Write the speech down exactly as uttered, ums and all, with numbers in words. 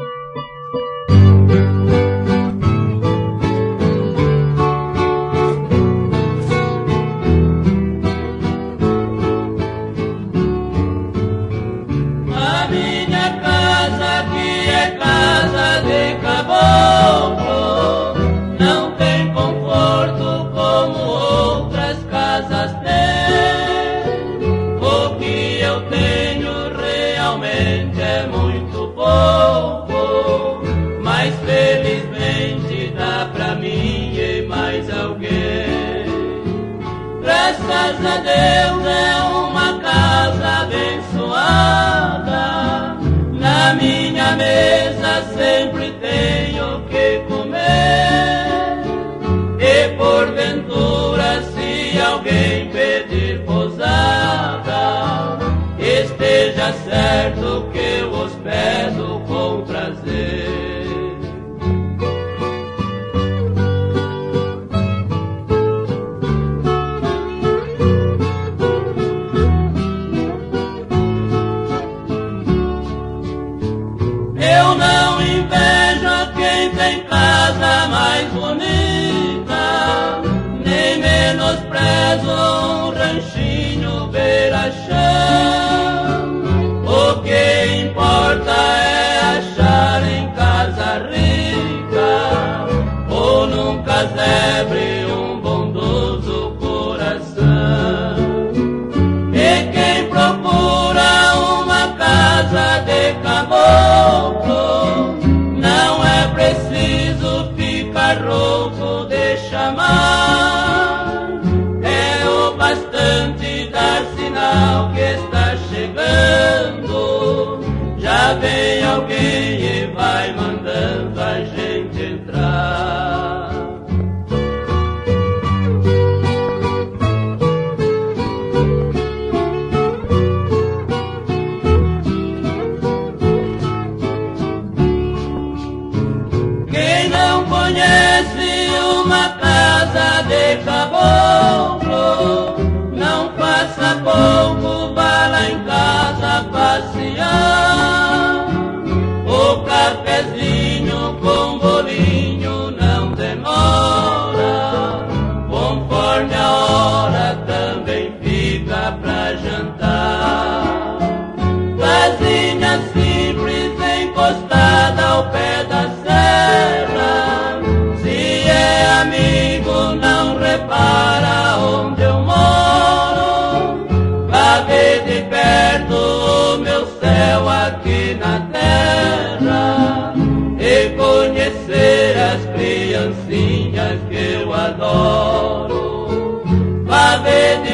Graças a Deus é uma casa abençoada. Na minha mesa sempre tenho o que comer. E porventura se alguém pedir pousada, esteja certo que eu hospedo com prazer. Eu não invejo quem tem casa mais bonita, nem menosprezo um ranchinho beira-chão. O que importa é achar em casa rica, ou num casebre um bondoso coração. E quem procura uma casa de caboclo, não é preciso ficar rouco de chamar. É o bastante dar sinal que está chegando. Já vem alguém e vai mandando a gente entrar. Conhece uma casa de caboclo, não faça pouco, vá lá em casa passear. O cafezinho com bolinho não demora, conforme a hora também fica pra jantar. Casinha simples encostada ao pé da serra, se é amigo não repara onde eu moro. Vá ver de perto o meu céu aqui na terra e conhecer as criancinhas que eu adoro. Vá ver de